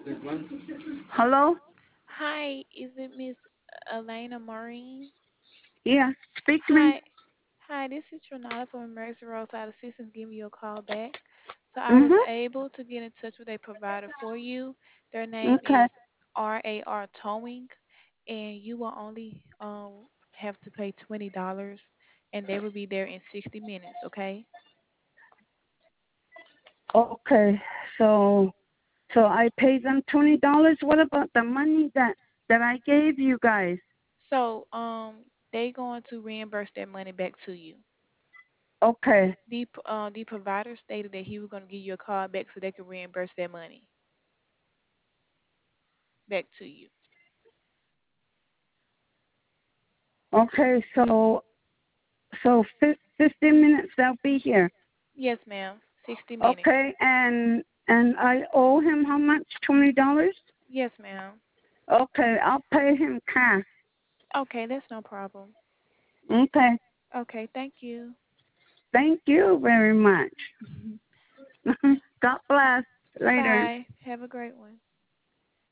Hello? Hi, is it Miss Elena Maureen? Yeah, speak to me. Hi, hi, this is Trinata from Emergency Roadside Assistance giving you a call back. So I was Mm-hmm. able to get in touch with a provider for you. Their name Okay. is RAR Towing, and you will only have to pay $20, and they will be there in 60 minutes. Okay. Okay. So I pay them $20. What about the money that I gave you guys? So they going to reimburse that money back to you. Okay. The provider stated that he was going to give you a call back so they could reimburse that money back to you. Okay. So 15 minutes they'll be here. Yes, ma'am. 60 minutes. Okay. And I owe him how much? $20. Yes, ma'am. Okay. I'll pay him cash. Okay, that's no problem. Okay. Okay, thank you. Thank you very much. God bless. Later. Bye. Have a great one.